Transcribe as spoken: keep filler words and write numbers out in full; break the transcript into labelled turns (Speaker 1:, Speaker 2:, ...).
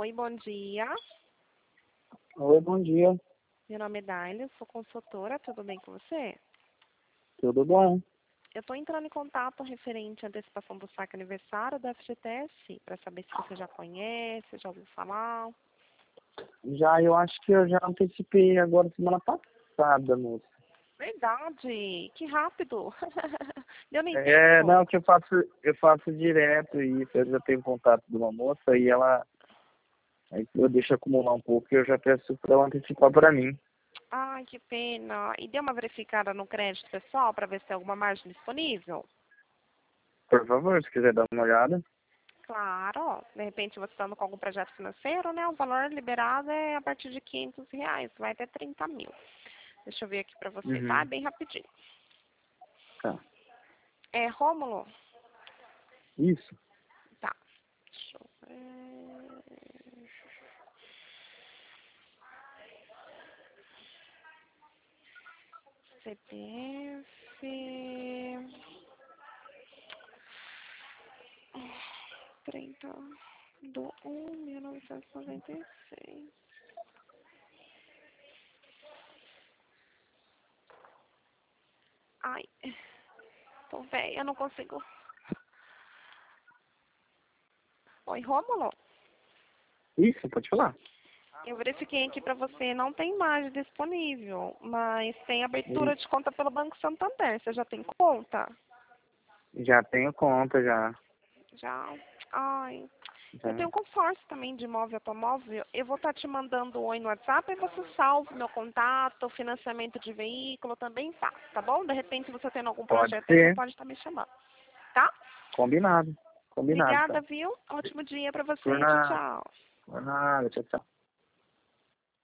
Speaker 1: Oi, bom dia.
Speaker 2: Oi, bom dia.
Speaker 1: Meu nome é Daile, sou consultora, tudo bem com você?
Speaker 2: Tudo bom?
Speaker 1: Eu estou entrando em contato referente à antecipação do saque aniversário da F G T S, para saber se você já conhece, já ouviu falar.
Speaker 2: Já, eu acho que eu já antecipei agora semana passada, moça.
Speaker 1: Verdade, que rápido. Deu nem
Speaker 2: É,
Speaker 1: tempo?
Speaker 2: não, que eu faço, eu faço direto isso. Eu já tenho contato de uma moça e ela, aí eu deixo acumular um pouco e eu já peço para ela antecipar para mim.
Speaker 1: Ai, que pena. E deu uma verificada no crédito pessoal para ver se tem alguma margem disponível?
Speaker 2: Por favor, se quiser dar uma olhada.
Speaker 1: Claro, de repente você estando com algum projeto financeiro, né? O valor liberado é a partir de quinhentos reais, vai até trinta mil. Deixa eu ver aqui pra você, tá?
Speaker 2: Uhum.
Speaker 1: Bem rapidinho.
Speaker 2: Tá.
Speaker 1: É, Rômulo?
Speaker 2: Isso.
Speaker 1: Tá. Deixa eu ver. C P F. trinta do um mil novecentos e noventa e seis. Ai, tô velha, eu não consigo. Oi, Rômulo?
Speaker 2: Isso, pode falar.
Speaker 1: Eu verifiquei aqui para você, não tem margem disponível, mas tem abertura de
Speaker 2: Isso.
Speaker 1: conta pelo Banco Santander. Você já tem conta?
Speaker 2: Já tenho conta, já.
Speaker 1: Já? Ai, eu
Speaker 2: já.
Speaker 1: tenho consórcio também de imóvel automóvel. Eu vou estar te mandando um oi no WhatsApp e você salva meu contato, financiamento de veículo também tá, tá bom? De repente, você tendo algum
Speaker 2: Pode
Speaker 1: projeto aí, você
Speaker 2: ser.
Speaker 1: pode estar me chamando, tá?
Speaker 2: Combinado. Combinado,
Speaker 1: Obrigada,
Speaker 2: então.
Speaker 1: viu? Ótimo dia para
Speaker 2: Por
Speaker 1: você. Tchau,
Speaker 2: nada.
Speaker 1: tchau.
Speaker 2: Por nada. Tchau, tchau.